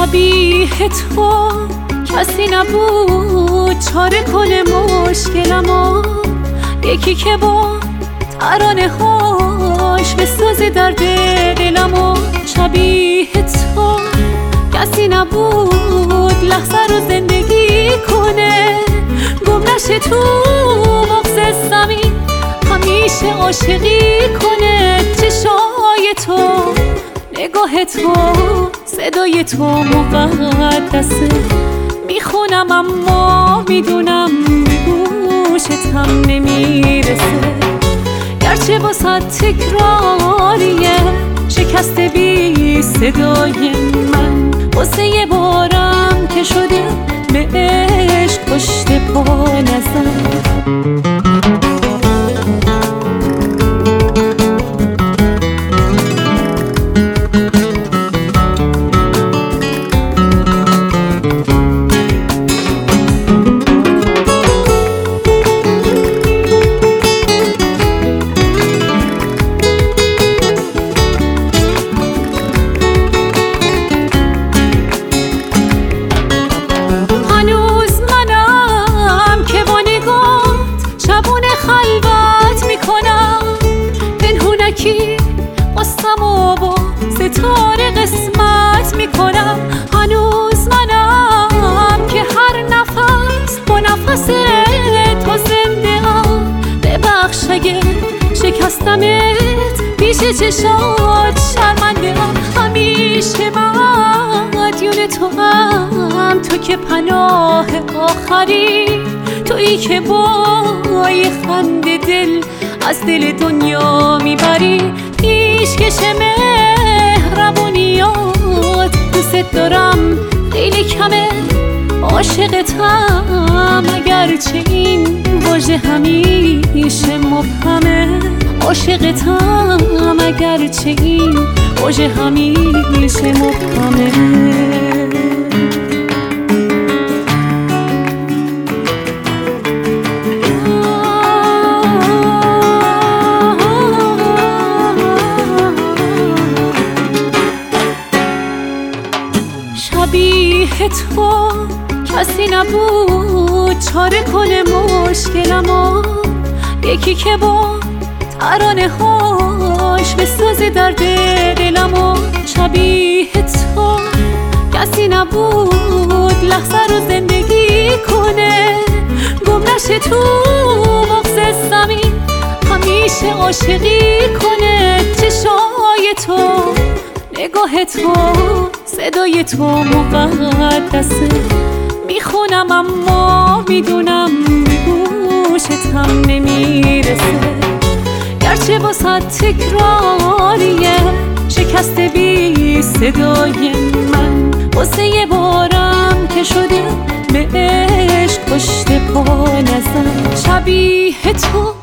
شبیه تو کسی نبود چاره کنه مشکلمو، یکی که با ترانه هاش بسازه درد دلمو. شبیه تو کسی نبود لحظه رو زندگی کنه، گم نشه تو مغز زمین همیشه عاشقی کنه. چشای تو، نگاه تو، صدای تو مقدسه، میخونم اما میدونم به گوشتم نمیرسه. گرچه واسه تکراریه شکست بی صدای من، واسه یه بارم که شده به عشق پشت پا نزن. قصه‌مو با ستاره قسمت میکنم. هنوز منم که هر نفس با نفس تو زنده ام. ببخش اگه شکستمت پیش چشات شرمنده ام. همیشه مدیون تو هم، تو که پناه آخری، تویی که با یه خنده دل از دل دنیا میبری. پیشکش مهربونیات دوست دارم خیلی کمه، عاشقتم اگرچه این واژه همیشه مبهمه. عاشقتم اگرچه این واژه همیشه مبهمه. شبیه تو کسی نبود چاره کنه مشکلمو، یکی که با ترانه هاش بسازه درد دلمو. شبیه تو کسی نبود لحظه رو زندگی کنه، گم نشه تو مغز زمین همیشه عاشقی کنه. چشای تو، نگاه تو، صدای تو مقدسه، میخونم اما میدونم به گوشتم نمیرسه. گرچه واسه تکراریه شکست بی صدای من، واسه یه بارم که شده به عشق پشت پا نزن. شبیه تو